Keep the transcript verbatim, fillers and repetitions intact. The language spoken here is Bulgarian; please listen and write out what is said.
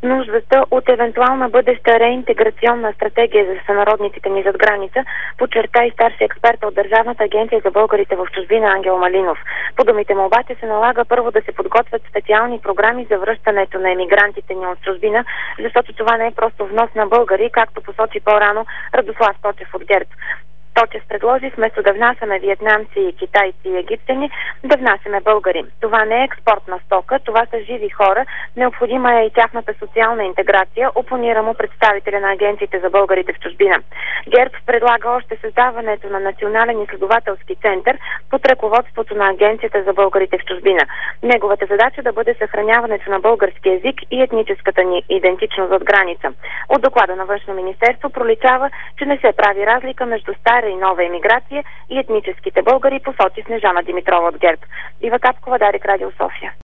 нуждата от евентуална бъдеща реинтеграционна стратегия за сънародниците ни зад граница, подчерта и старши експерт от Държавната агенция за българите в чужбина Ангел Малинов. По думите му обаче се налага първо да се подготвят специални програми за връщането на емигрантите ни от чужбина, защото това не е просто внос на българи, както посочи по-рано Радослав Точев от ГЕРБ. Точев предложи вместо да внасяме виетнамци, китайци и египтяни, да внасяме българи. Това не е експортна стока, това са живи хора, необходима е и тяхната социална интеграция, опонира му представителя на агенциите за българите в чужбина. ГЕРБ предлага още създаването на национален изследователски център под ръководството на агенцията за българите в чужбина. Неговата задача да бъде съхраняването на български език и етническата ни идентичност от граница. От доклада на Външно министерство проличава, че не се прави разлика между стара и нова емиграция и етническите българи, посочи Снежана Димитрова от ГЕРБ. Ива Капкова, Дарик, Радио София.